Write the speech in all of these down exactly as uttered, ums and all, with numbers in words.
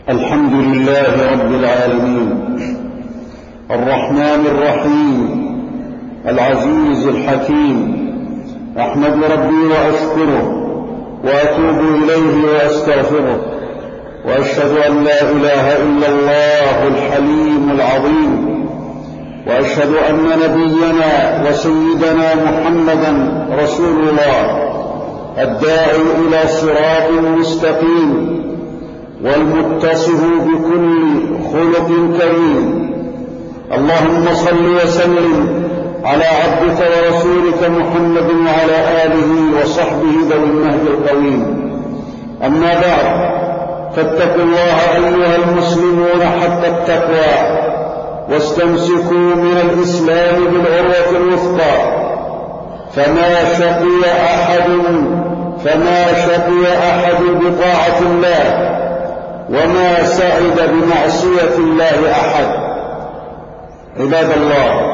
الحمد لله رب العالمين الرحمن الرحيم العزيز الحكيم. أحمد ربي وأشكره وأتوب إليه وأستغفره، وأشهد أن لا إله إلا الله الحليم العظيم، وأشهد أن نبينا وسيدنا محمدا رسول الله الداعي إلى صراط مستقيم والمتصف بكل خلق كريم. اللهم صل وسلم على عبدك ورسولك محمد وعلى آله وصحبه ذوي النهج القويم. أما بعد، فاتقوا الله أيها المسلمون حق التقوى، واستمسكوا من الإسلام بالعروة الوثقى، فما شقي أحد فما شقي أحد بطاعة الله، وما سعد بمعصية الله أحد. عباد الله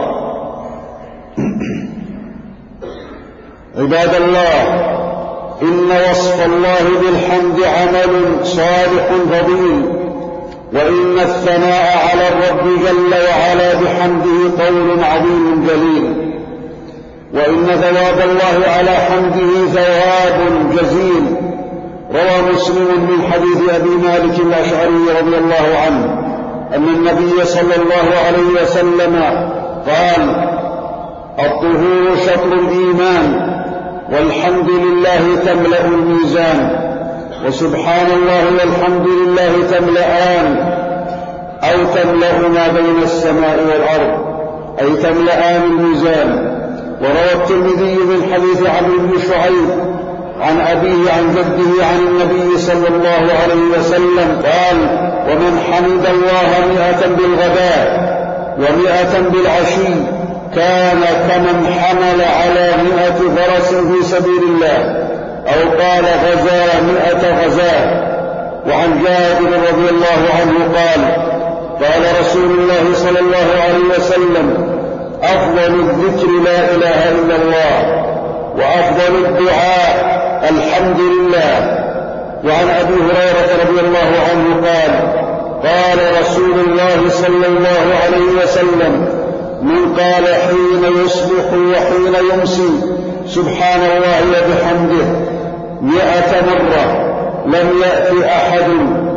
عباد الله إن وصف الله بالحمد عمل صالح فضيل، وإن الثناء على الرب جل وعلا بحمده قول عظيم جليل، وإن ثواب الله على حمده ثواب جزيل. روى مسلم من حديث أبي مالك الأشعري رضي الله عنه أن النبي صلى الله عليه وسلم قال: الطهور شطر الإيمان، والحمد لله تملأ الميزان، وسبحان الله والحمد لله تملأان، أو تملأ ما بين السماء والأرض، أي تملأان الميزان. وروى الترمذي من حديث عمرو بن شعيب عن أبيه عن جده عن النبي صلى الله عليه وسلم قال: ومن حمد الله مئة بالغداء ومئة بالعشي كان كمن حمل على مئة فرس في سبيل الله، أو قال غزا مئة غزاة. وعن جابر رضي الله عنه قال: قال رسول الله صلى الله عليه وسلم: أفضل الذكر لا إله إلا الله، وأفضل الدعاء الحمد لله. وعن أبي هريرة رضي الله عنه قال: قال رسول الله صلى الله عليه وسلم: من قال حين يصبح وحين يمسي سبحان الله وبحمده مئة مرة لم يأت أحد.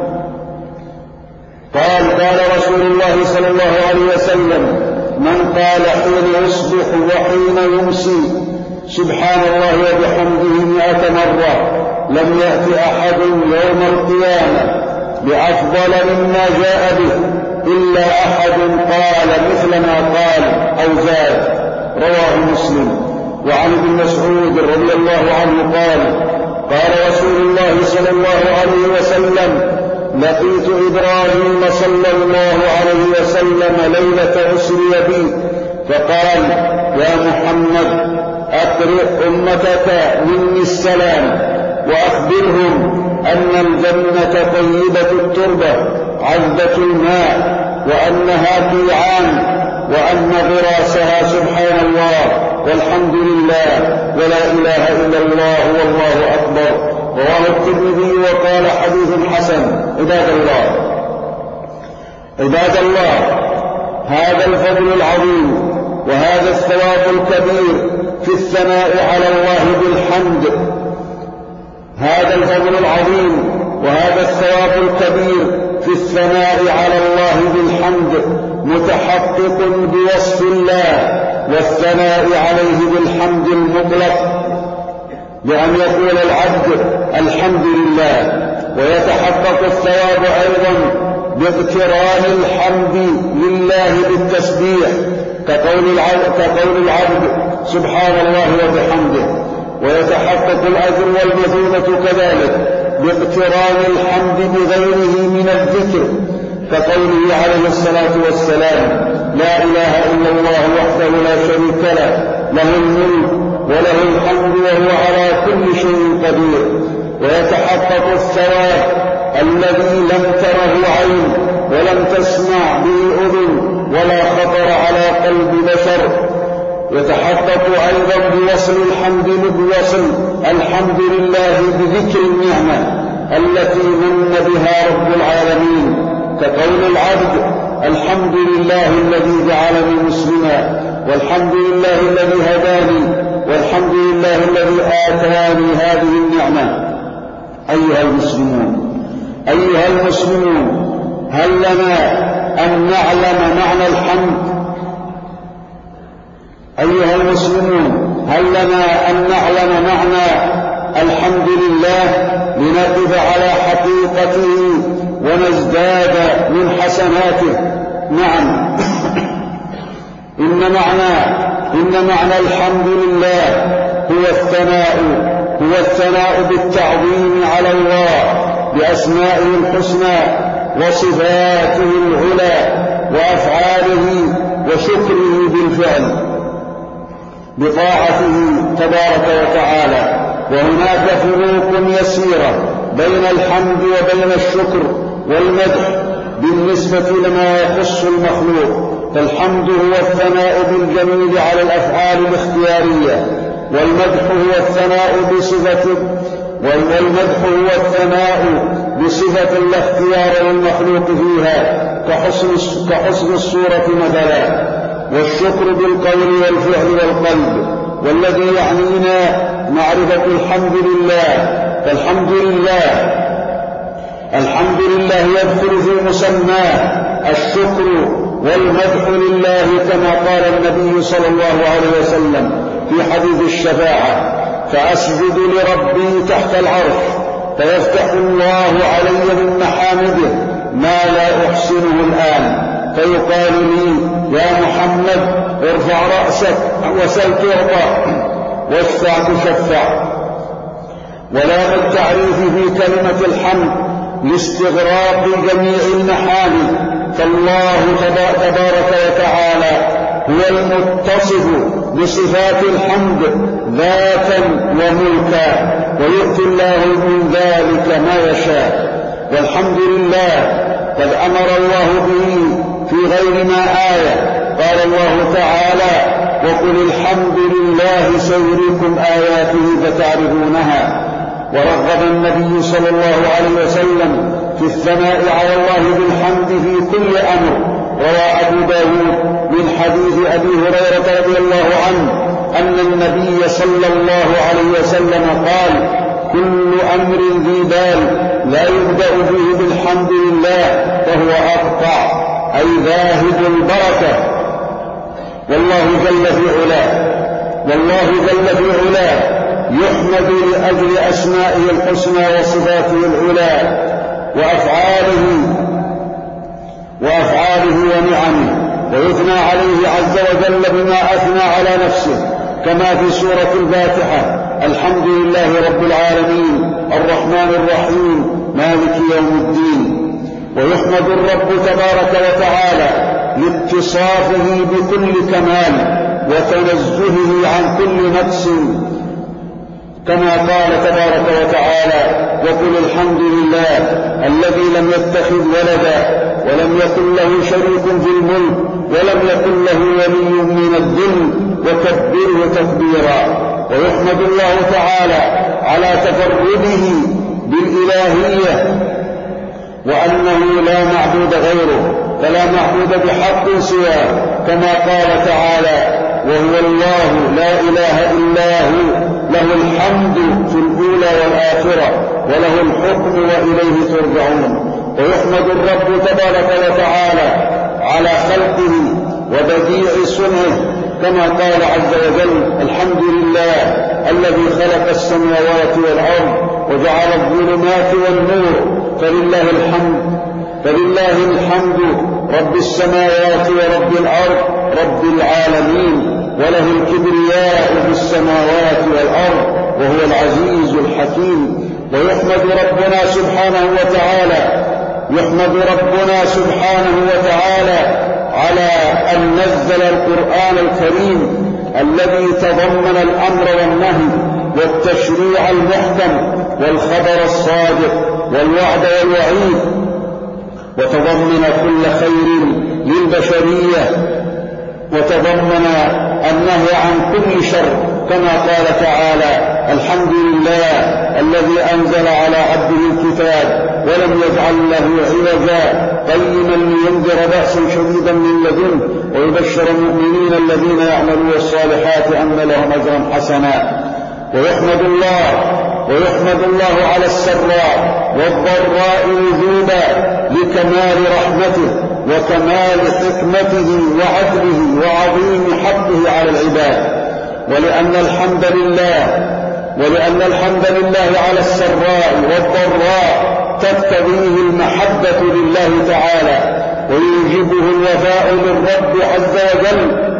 قال قال رسول الله صلى الله عليه وسلم: من قال حين يصبح وحين يمسي سبحان الله وبحمده مئة مرة لم يأت أحد يوم القيامة بأفضل مما جاء به إلا أحد قال مثل ما قال أو زاد. رواه مسلم. وعن ابن مسعود رضي الله عنه قال: قال رسول الله صلى الله عليه وسلم: لقيت إبراهيم صلى الله عليه وسلم ليلة أسري بي، فقال: يا محمد، أقرئ أمتك مني السلام، وأخبرهم أن الجنة طيبة التربة عذبة الماء، وأنها قيعان، وأن غراسها سبحان الله والحمد لله ولا إله إلا الله والله أكبر. رواه الترمذي وقال حديث حسن. عباد الله عباد الله هذا الفضل العظيم وهذا الثواب الكبير في الثناء على الله بالحمد، هذا الفضل العظيم وهذا الثواب الكبير في الثناء على الله بالحمد متحقق بوصف الله والثناء عليه بالحمد المطلق، بأن يقول العبد الحمد لله. ويتحقق الثواب أيضا باقتران الحمد لله بالتسبيح، كقول العبد, كقول العبد سبحان الله وبحمده. ويتحقق الأجر والمثوبة كذلك باقتران الحمد بغيره من الذكر، كقوله عليه الصلاة والسلام: لا إله إلا الله وحده لا شريك له، له الملك وله الحمد وهو على كل شيء قدير. ويتحقق الثواب الذي لم تره عين ولم تسمع به أذن ولا خطر على قلب بشر. يتحقق أيضا بوصل الحمد بوصل الحمد لله بذكر النعمة، التي من بها رب العالمين، كقول العبد: الحمد لله الذي جعلني مسلما، والحمد لله الذي هداني، والحمد لله الذي آتاني هذه النعمة. أيها المسلمون أيها المسلمون هل لنا أن نعلم معنى الحمد؟ أيها المسلمون هل لنا أن نعلم معنى الحمد لله لنقف على حقيقته ونزداد من حسناته؟ نعم. إن معنى إن معنى الحمد لله هو الثناء هو الثناء بالتعظيم على الله بأسمائه الحسنى وصفاته العلى وأفعاله وشكره بالفعل بطاعته تبارك وتعالى. وهناك فروق يسيرة بين الحمد وبين الشكر والمدح بالنسبة لما يخص المخلوق، فالحمد هو الثناء بالجميل على الأفعال الاختيارية، والمدح هو الثناء بصفة والمدح هو الثناء بصفة لا اختيار للمخلوق فيها كحسن كحسن الصورة مثلا، والشكر بالقول والفعل والقلب. والذي يعنينا معرفة الحمد لله، فالحمد لله الحمد لله يدخل في مسماه الشكر والمدح لله، كما قال النبي صلى الله عليه وسلم في حديث الشفاعة: فأسجد لربي تحت العرش فيفتح الله علي من محامده ما لا أحسنه الآن، فيقال لي: يا محمد ارفع رأسك وسل تعطى واشفع تشفع. ولا التعريف في كلمة الحمد لاستغراق جميع المحامد، فالله تبارك وتعالى هو المتصف بصفات الحمد ذاتا وملكا، ويؤتي الله من ذلك ما يشاء. والحمد لله قد أمر الله به في غير ما آية، قال الله تعالى: وقل الحمد لله سيريكم آياته فتعرفونها. ورغب النبي صلى الله عليه وسلم في الثناء على الله بالحمد في كل أمر. روى أبو داود من حديث أبي هريرة رضي الله عنه أن النبي صلى الله عليه وسلم قال: كل أمر ذي بال لا يبدأ فيه بالحمد لله فهو أقطع، أي ذاهب البركة. والله جل في علاه والله جل في علاه يحمد لأجل أسمائه الحسنى وصفاته العلى وأفعاله وأفعاله ونعمه، ويثنى عليه عز وجل بما أثنى على نفسه، كما في سورة الفاتحة: الحمد لله رب العالمين الرحمن الرحيم مالك يوم الدين. ويحمد الرب تبارك وتعالى لاتصافه بكل كمال وتنزهه عن كل نقص، كما قال تبارك وتعالى: وقل الحمد لله الذي لم يتخذ ولدا ولم يكن له شريك في الملك ولم يكن له ولي من الذل وكبره تكبيرا. ويحمد الله تعالى على تفرده بالإلهية، وأنه لا معبود غيره فلا معبود بحق سواه، كما قال تعالى: وهو الله لا إله إلا هو له الحمد في الأولى والآخرة وله الحكم وإليه ترجعون. ويحمد الرب تبارك وتعالى على خلقه وبديع صنعه، كما قال عز وجل: الحمد لله الذي خلق السماوات والأرض وجعل الظلمات والنور فلله الحمد فلله الحمد رب السماوات ورب الأرض رب العالمين، وله الكبرياء في السماوات والأرض وهو العزيز الحكيم. ويحمد ربنا سبحانه وتعالى يحمد ربنا سبحانه وتعالى على أن نزل القرآن الكريم الذي تضمن الأمر والنهي والتشريع المحكم والخبر الصادق والوعد والوعيد، وتضمن كل خير للبشرية، وتضمن النهي عن كل شر، كما قال تعالى: الحمد لله الذي أنزل على عبده الكتاب ولم يجعل له عوجا قيما لينذر بأسا شديدا من لدنه ويبشر المؤمنين الذين يعملون الصالحات أن لهم أجرا حسنا. ويحمد الله ويحمد الله على السراء والضراء وجوبا لكمال رحمته وكمال حكمته وعدله وعظيم حقه على العباد، ولأن الحمد لله ولأن الحمد لله على السراء والضراء تقتضيه المحبة لله تعالى ويوجبه الوفاء للرب عز وجل.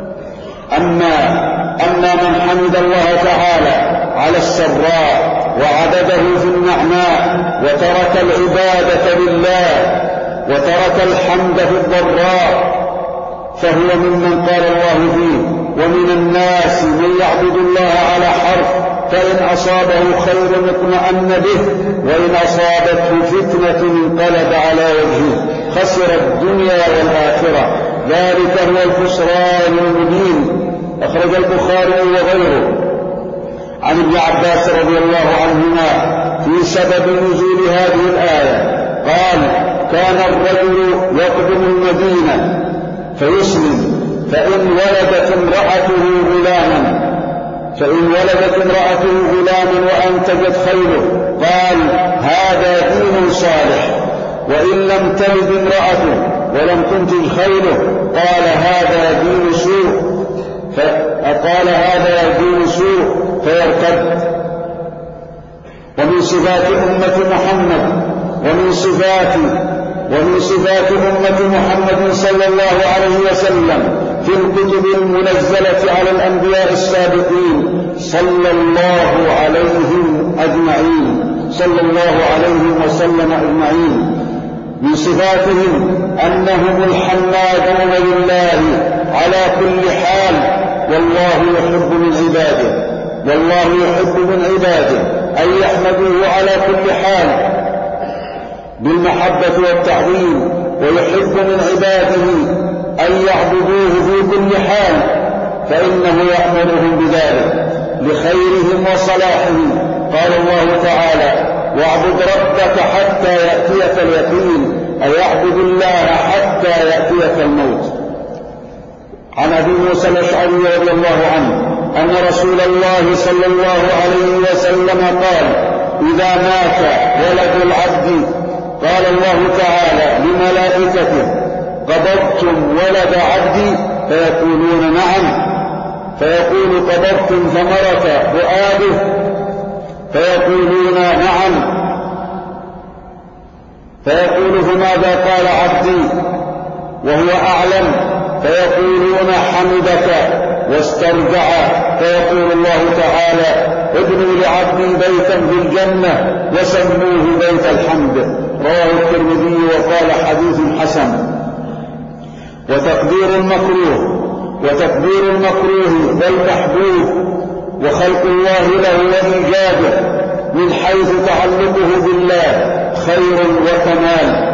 أما أما من حمد الله تعالى على السراء وعبده في النعماء وترك العبادة لله وترك الحمد في الضراء فهو ممن قال الله فيه: ومن الناس من يعبد الله على حرف فإن أصابه خير اطمأن به وإن أصابته فتنة انقلب على وجهه خسر الدنيا والآخرة ذلك هو الخسران المبين. أخرج البخاري وغيره عن ابن عباس رضي الله عنهما في سبب نزول هذه الآية قال: كان الرجل يقدم المدينة فيسلم فإن ولدت امرأته غلاما فإن ولدت امرأته غلاما وأنتجت خيله قال: هذا دين صالح، وإن لم تلد امرأته ولم تنتج خيله قال: هذا دين سوء فقال هذا دين سوء فيرتد. ومن صفات أمة محمد ومن صفات ومن صفات أمة محمد صلى الله عليه وسلم في الكتب المنزلة على الأنبياء السابقين صلى الله عليهم أجمعين صلى الله عليه وسلم أجمعين من صفاتهم أنهم الحمادون لله على كل حال، والله يحب من عباده والله يحب من عباده أن يحمدوه على كل حال بالمحبة والتعظيم، ويحب من عباده أن يعبدوه في كل حال فإنه يأمرهم بذلك لخيرهم وصلاحهم. قال الله تعالى: واعبد ربك حتى يأتيك اليقين، أي اعبد الله حتى يأتيك الموت. عن أبي موسى الأشعري رضي الله عنه أن رسول الله صلى الله عليه وسلم قال: إذا مات ولد العبد قال الله تعالى لملائكته: قبضتم ولد عبدي؟ فيقولون: نعم. فيقول: قبضتم ثمرة فؤاده؟ فيقولون: نعم. فيقول: فماذا قال عبدي وهو أعلم؟ فيقولون: حمدك واسترجع. فيقول الله تعالى: ابنوا لعبدي بيتا في الجنة وسموه بيت الحمد. رواه الترمذي وقال: حديث حسن. وتقدير المكروه وتقدير المكروه والمحبوب وخلق الله له وإيجاده من حيث تعلقه بالله خير وكمال،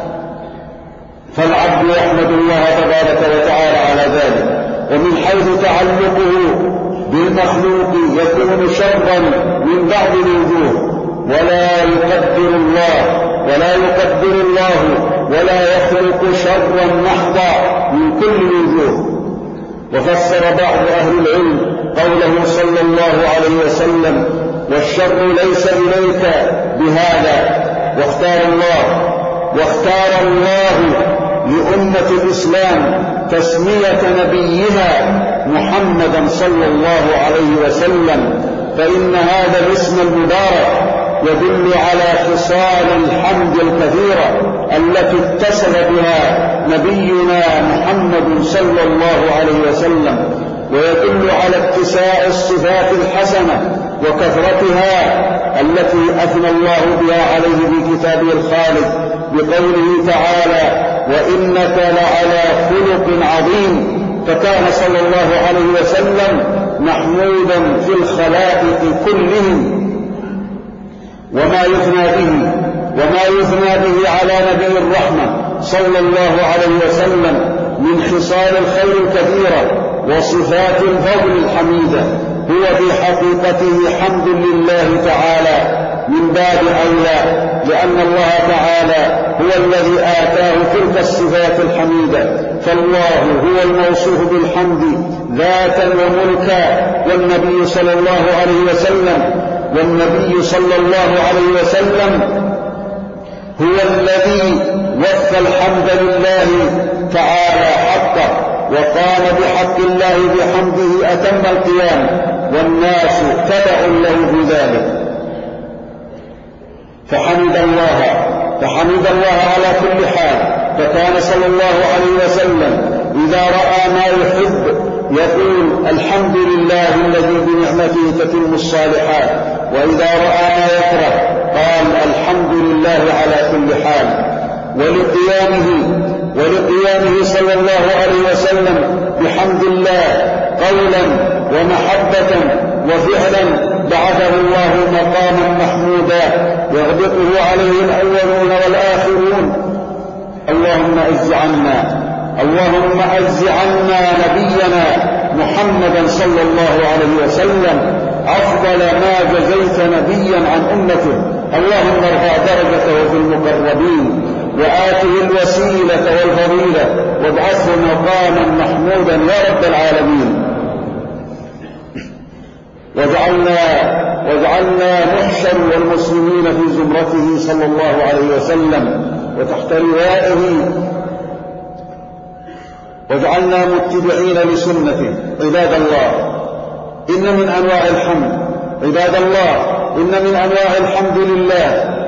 فالعبد يحمد الله تبارك وتعالى على ذلك. ومن حيث تعلقه بالمخلوق يكون شرا من بعض الوجوه، ولا يقدر الله ولا يقدر الله ولا يخلق شرا محضا من كل الوجوه. وفسر بعض أهل العلم قوله صلى الله عليه وسلم: والشر ليس إليك بهذا. واختار الله واختار الله لأمة الإسلام تسمية نبيها محمدا صلى الله عليه وسلم، فإن هذا الاسم المبارك يدل على خصال الحمد الكثيرة التي اتصل بها نبينا محمد صلى الله عليه وسلم، ويدل على اتساع الصفات الحسنة وكثرتها التي أثنى الله بها عليه في كتابه الخالد بقوله تعالى: وإنك لعلى خلق عظيم. فكان صلى الله عليه وسلم محمودا في الخلائق كلهم. وما يثنى به وما يثنى به على نبي الرحمة صلى الله عليه وسلم من خصال الخير الكثيرة وصفات الفضل الحميدة هو في حقيقته حمد لله تعالى من باب أولى، لأن الله تعالى هو الذي آتاه تلك الصفات الحميدة، فالله هو الموصوف بالحمد ذاتا وملكا، والنبي صلى الله عليه وسلم والنبي صلى الله عليه وسلم هو الذي وفى الحمد لله تعالى حقه، وقام بحق الله بحمده أتم القيام، والناس تبع له في ذلك. فحمد الله فحمد الله على كل حال، فكان صلى الله عليه وسلم إذا رأى ما يحب يقول الحمد لله الذي بنعمته تتم الصالحات، وإذا رأى ما يكره قال الحمد لله على كل حال. ولقيامه ولقيامه صلى الله عليه وسلم بحمد الله قولا ومحبة وفعلا بعثه الله مقاما محمودا يغبطه عليه الأولون والآخرون. اللهم أجز عنا اللهم أجز عنا نبينا محمدا صلى الله عليه وسلم أفضل ما جزيت نبيا عن أمته. اللهم ارفع درجته في المقربين وآته الوسيلة والفضيلة وابعثه مقاما محمودا يا رب العالمين. واجعلنا واجعلنا نحشر والمسلمين في زمرته صلى الله عليه وسلم وتحت لوائه، واجعلنا متبعين لسنته. عباد الله، إن من أنواع الحمد عباد الله إن من أنواع الحمد لله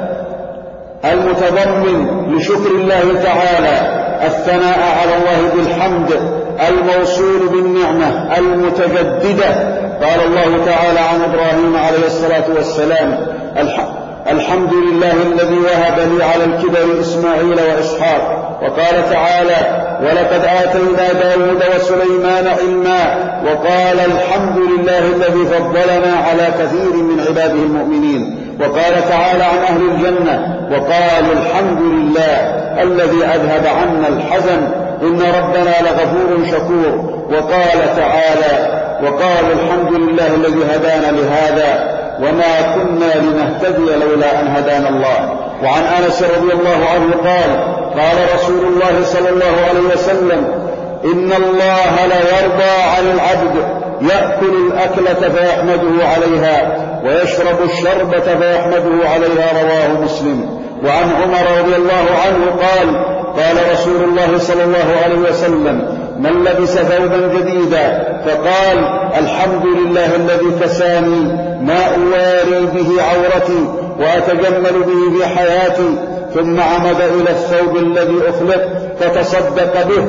المتضمن لشكر الله تعالى الثناء على الله بالحمد الموصول بالنعمة المتجددة. قال الله تعالى عن إبراهيم عليه الصلاة والسلام الحمد لله الذي وهب لي على الكبر إسماعيل وإسحاق. وقال تعالى ولقد آتينا داود وسليمان علما. وقال الحمد لله الذي فضلنا على كثير من عباده المؤمنين. وقال تعالى عن أهل الجنة وقالوا الحمد لله الذي أذهب عنا الحزن إن ربنا لغفور شكور. وقال تعالى وقالوا الحمد لله الذي هدانا لهذا وما كنا لنهتدي لولا أن هدانا الله. وعن أنس رضي الله عنه قال قال رسول الله صلى الله عليه وسلم إن الله لا يرضى عن العبد يأكل الأكلة فيحمده عليها ويشرب الشربة فيحمده عليها. رواه مسلم. وعن عمر رضي الله عنه قال قال رسول الله صلى الله عليه وسلم من لبس ثوبا جديدا فقال الحمد لله الذي كساني ما أواري به عورتي وأتجمل به في حياتي، ثم عمد إلى الثوب الذي أخلق فتصدق به،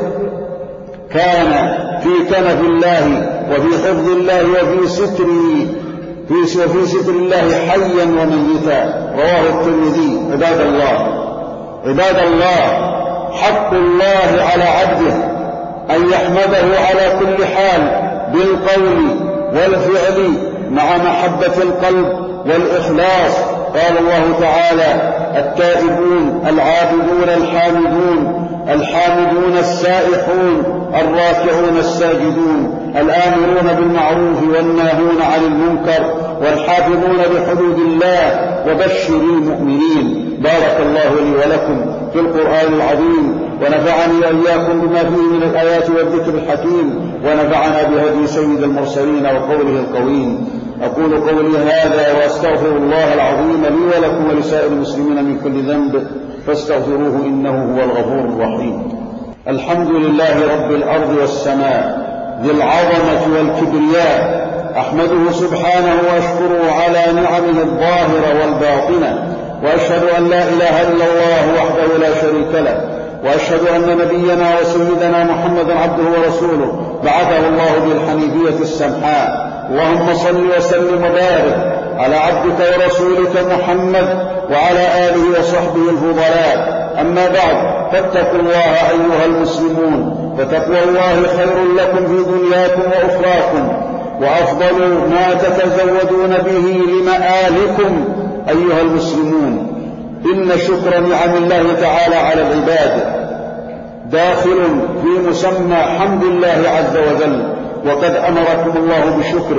كان في كنف الله وفي حفظ الله وفي ستره وفي ستر الله حيا وميتا. رواه الترمذي. عباد الله عباد الله حق الله على عبده أن يحمده على كل حال بالقول والفعل مع محبة القلب والإخلاص. قال الله تعالى التائبون العابدون الحامدون الحامدون السائحون الراكعون الساجدون الآمرون بالمعروف والناهون عن المنكر والحافظون لحدود الله وبشر المؤمنين. بارك الله لي ولكم في القرآن العظيم، ونفعني وإياكم بما فيه من الآيات والذكر الحكيم، ونفعنا بهدي سيد المرسلين وقوله القويم. أقول قولي هذا وأستغفر الله العظيم لي ولكم ولسائر المسلمين من كل ذنب فاستغفروه إنه هو الغفور الرحيم. الحمد لله رب الأرض والسماء ذي العظمة والكبرياء، أحمده سبحانه وأشكره على نعمه الظاهرة والباطنة، وأشهد أن لا إله إلا الله وحده لا شريك له، وأشهد أن نبينا وسيدنا محمد عبده ورسوله بعثه الله بالحنيفية السمحاء. اللهم صل وسلم وبارك على عبدك ورسولك محمد وعلى آله وصحبه الفضلاء. أما بعد، فاتقوا الله أيها المسلمون، فتقوى الله خير لكم في دنياكم وأخراكم، وأفضل ما تتزودون به لمآلكم أيها المسلمون. إن شكر نعم الله تعالى على العباد داخل في مسمى حمد الله عز وجل، وقد أمركم الله بشكره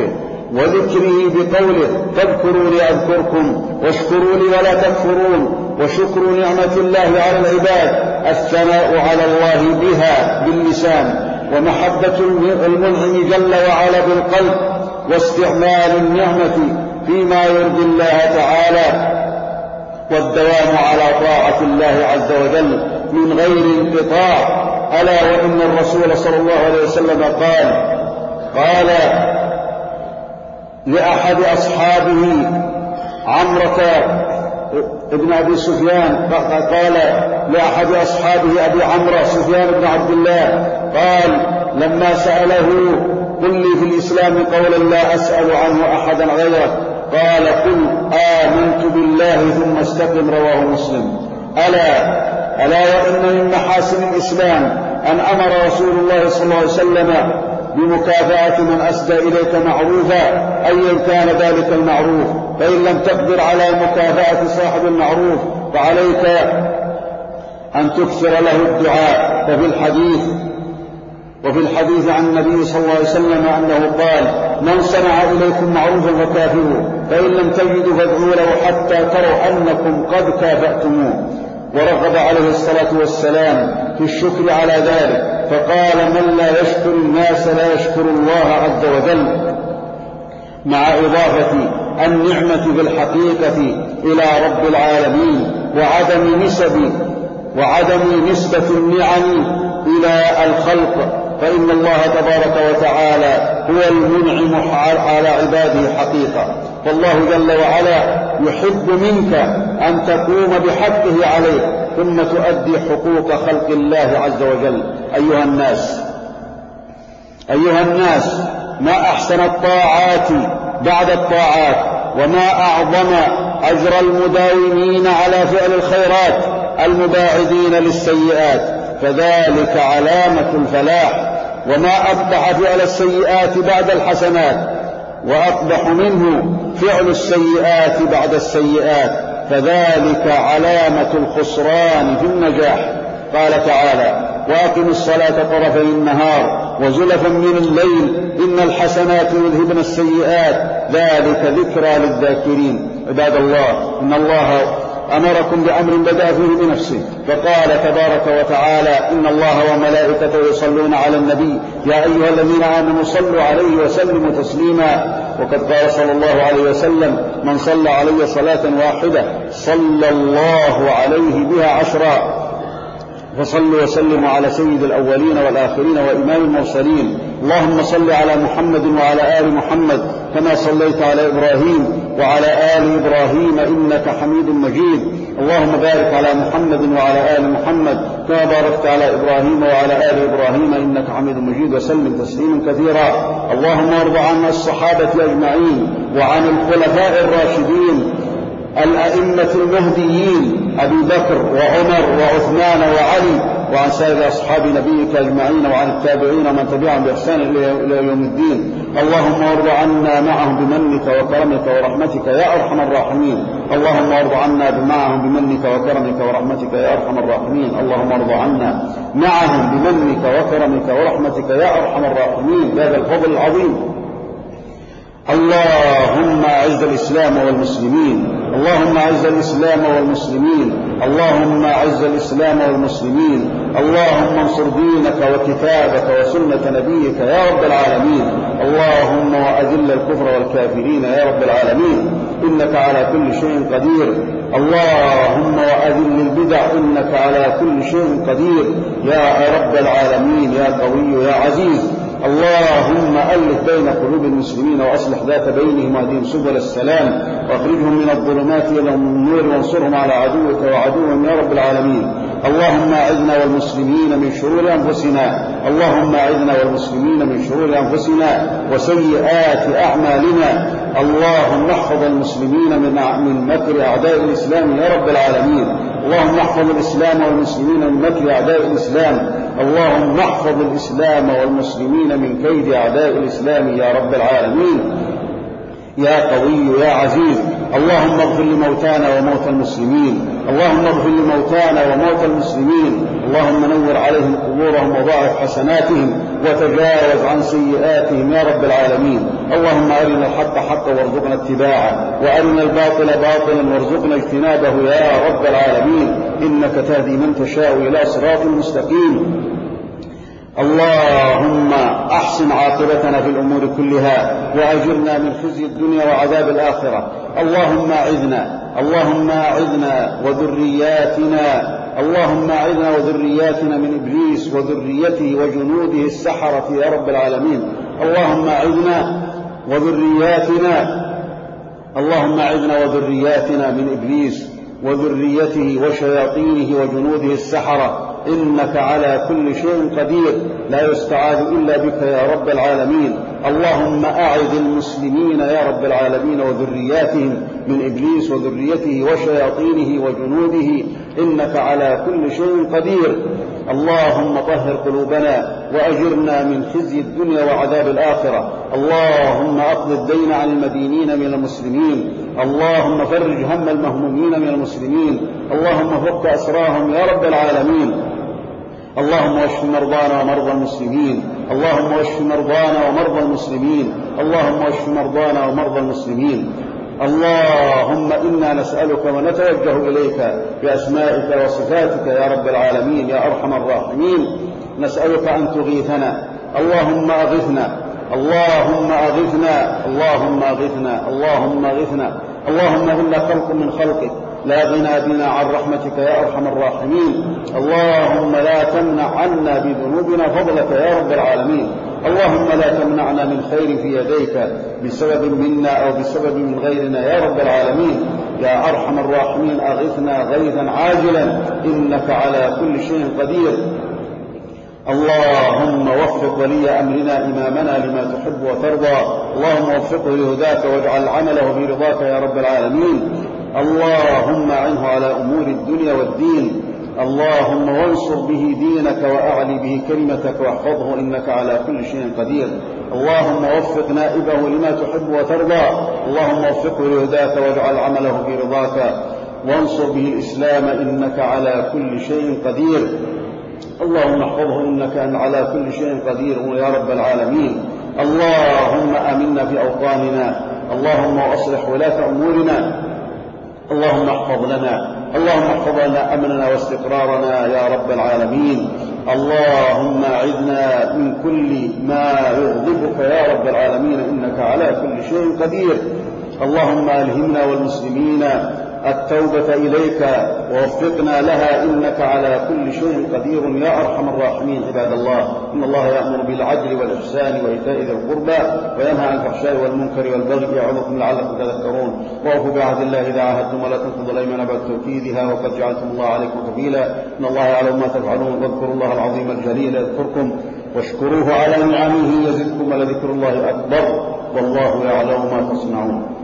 وذكره بقوله فاذكروني أذكركم واشكروا لي ولا تكفرون، وشكر نعمة الله على العباد الثناء على الله بها باللسان، ومحبة المنعم جل وعلا بالقلب، واستعمال النعمة فيما يرضي الله تعالى، والدوام على طاعة الله عز وجل من غير انقطاع. ألا وإن الرسول صلى الله عليه وسلم قال قال لأحد أصحابه عمرة ابن أبي سفيان، قال لأحد أصحابه أبي عمرو سفيان بن عبد الله، قال لما سأله قل لي في الإسلام قولا لا أسأل عنه أحدا غيرك، قال قل آمنت بالله ثم استقم، رواه مسلم. ألا ألا وإن من محاسن الإسلام أن أمر رسول الله صلى الله عليه وسلم بمكافأة من أسدى إليك معروفا أيا كان ذلك المعروف، فإن لم تقدر على مكافأة صاحب المعروف فعليك أن تكثر له الدعاء. ففي الحديث وفي الحديث عن النبي صلى الله عليه وسلم أنه قال من صنع إليكم معروفا فكافئوه، فإن لم تجدوا فادعوا له حتى تروا أنكم قد كافأتموه. ورغب عليه الصلاة والسلام في الشكر على ذلك، فقال من لا يشكر الناس لا يشكر الله عز وجل، مع إضافة النعمة بالحقيقة إلى رب العالمين، وعدم نسب وعدم نسبة النعم إلى الخلق، فإن الله تبارك وتعالى هو المنعم على عباده حقيقة. فالله جل وعلا يحب منك أن تقوم بحقه عليه ثم تؤدي حقوق خلق الله عز وجل. أيها الناس أيها الناس ما أحسن الطاعات بعد الطاعات، وما أعظم أجر المداومين على فعل الخيرات المباعدين للسيئات، فذلك علامة الفلاح. وما أقبح فعل السيئات بعد الحسنات، وأقبح منه فعل السيئات بعد السيئات، فذلك علامة الخسران في النجاح. قال تعالى وأقم الصلاة طرفي النهار وزلفا من الليل إن الحسنات يذهبن السيئات ذلك ذكرى للذاكرين. عباد الله، إن الله أمركم بأمر بدأ فيه بنفسه، فقال تبارك وتعالى إن الله وملائكته يصلون على النبي يا أيها الذين آمنوا صلوا عليه وسلموا تسليما. وقد قال صلى الله عليه وسلم من صلى علي صلاة واحدة صلى الله عليه بها عشرا. فصلوا وسلموا على سيد الأولين والآخرين وإمام المرسلين. اللهم صل على محمد وعلى آل محمد كما صليت على إبراهيم وعلى آل إبراهيم إنك حميد مجيد. اللهم بارك على محمد وعلى آل محمد كما باركت على إبراهيم وعلى آل إبراهيم إنك حميد مجيد، وسلم تسليما كثيرا. اللهم ارض عن الصحابة أجمعين وعن الخلفاء الراشدين الأئمة المهديين أبي بكر وعمر وعثمان وعلي، وعن سائر أصحاب نبيك أجمعين، وعن التابعين ومن تبعهم بإحسان إلى يوم الدين. اللهم ارض عنا معهم بمنك وكرمك ورحمتك يا أرحم الراحمين. اللهم ارض عنا معهم بمنك وكرمك ورحمتك يا أرحم الراحمين. اللهم ارض عنا معهم بمنك وكرمك ورحمتك يا أرحم الراحمين بهذا الفضل العظيم. اللهم أعز الإسلام والمسلمين، اللهم أعز الإسلام والمسلمين، اللهم أعز الإسلام والمسلمين، اللهم انصر دينك وكتابك وسنة نبيك يا رب العالمين. اللهم وأذل الكفر والكافرين يا رب العالمين إنك على كل شيء قدير. اللهم وأذل البدع إنك على كل شيء قدير يا رب العالمين يا قوي يا عزيز. اللهم ألف بين قلوب المسلمين وأصلح ذات بينهم واهدهم سبل السلام واخرجهم من الظلمات إلى النور وانصرهم على عدوك وعدوهم يا رب العالمين. اللهم أعذنا والمسلمين من شرور أنفسنا، اللهم أعذنا والمسلمين من شرور أنفسنا وسيئات أعمالنا. اللهم احفظ المسلمين من مكر أعداء الإسلام يا رب العالمين. اللهم احفظ الإسلام والمسلمين من مكر أعداء الإسلام. اللهم احفظ الإسلام والمسلمين من كيد أعداء الإسلام يا رب العالمين. يا قوي يا عزيز. اللهم اغفر لموتانا وموتى المسلمين، اللهم اغفر لموتانا وموتى المسلمين، اللهم نور عليهم قبورهم وضاعف حسناتهم وتجاوز عن سيئاتهم يا رب العالمين. اللهم أرنا الحق حقا وارزقنا اتباعه، وأرنا الباطل باطلا وارزقنا اجتنابه يا رب العالمين، إنك تهدي من تشاء إلى صراط مستقيم. اللهم أحسن عاقبتنا في الأمور كلها وأجرنا من خزي الدنيا وعذاب الآخرة. اللهم أعذنا اللهم أعذنا وذرياتنا اللهم أعذنا وذرياتنا من إبليس وذريته وجنوده السحرة يا رب العالمين. اللهم أعذنا وذرياتنا اللهم أعذنا وذرياتنا من إبليس وذريته وشياطينه وجنوده السحرة، إنك على كل شيء قدير، لا يستعاذ إلا بك يا رب العالمين. اللهم أعذ المسلمين يا رب العالمين وذرياتهم من إبليس وذريته وشياطينه وجنوده، إنك على كل شيء قدير. اللهم طهر قلوبنا وأجرنا من خزي الدنيا وعذاب الآخرة. اللهم أقض الدين عن المدينين من المسلمين، اللهم فرج هم المهمومين من المسلمين، اللهم فك أسراهم يا رب العالمين. اللهم اشف مرضانا ومرضى المسلمين، اللهم اشف مرضانا ومرضى المسلمين، اللهم اشف مرضانا ومرضى المسلمين. اللهم إنا نسألك ونتوجه إليك بأسمائك وصفاتك يا رب العالمين يا أرحم الراحمين، نسألك أن تغيثنا. اللهم أغثنا اللهم أغثنا اللهم أغثنا اللهم أغثنا. اللهم إنا خلق من خلقك لا غنى بنا عن رحمتك يا أرحم الراحمين. اللهم لا تمنع عنا بذنوبنا فضلك يا رب العالمين. اللهم لا تمنعنا من خير في يديك بسبب منا أو بسبب من غيرنا يا رب العالمين يا أرحم الراحمين. أغثنا غيثا عاجلا إنك على كل شيء قدير. اللهم وفق ولي أمرنا إمامنا لما تحب وترضى، اللهم وفقه لهداك واجعل عمله في رضاك يا رب العالمين. اللهم أعنه على أمور الدنيا والدين، اللهم وانصر به دينك وأعلي به كلمتك واحفظه إنك على كل شيء قدير. اللهم وفق نائبه لما تحب وترضى، اللهم وفقه لهداك واجعل عمله في رضاك وانصر به الإسلام إنك على كل شيء قدير. اللهم احفظه إنك على كل شيء قدير يا رب العالمين. اللهم آمنا في أوطاننا، اللهم أصلح ولاة أمورنا، اللهم احفظ لنا اللهم احفظ لنا أمننا واستقرارنا يا رب العالمين. اللهم أعذنا من كل ما يغضبك يا رب العالمين إنك على كل شيء قدير. اللهم ألهمنا والمسلمين التوبة إليك ووفقنا لها إنك على كل شيء قدير يا أرحم الراحمين. عباد الله، إن الله يأمر بالعدل والإحسان وإيتاء ذي القربى وينهى عن الفحشاء والمنكر والبغي يعظكم لعلكم تذكرون. وأوفوا بعهد الله إذا عاهدتم ولا تنقضوا الأيمان بعد توكيدها وقد جعلتم الله عليكم كفيلا. إن الله يعلم ما تفعلون، واذكروا الله العظيم الجليل يذكركم واشكروه على نعمه يزدكم ولذكر الله أكبر والله يعلم ما تصنعون.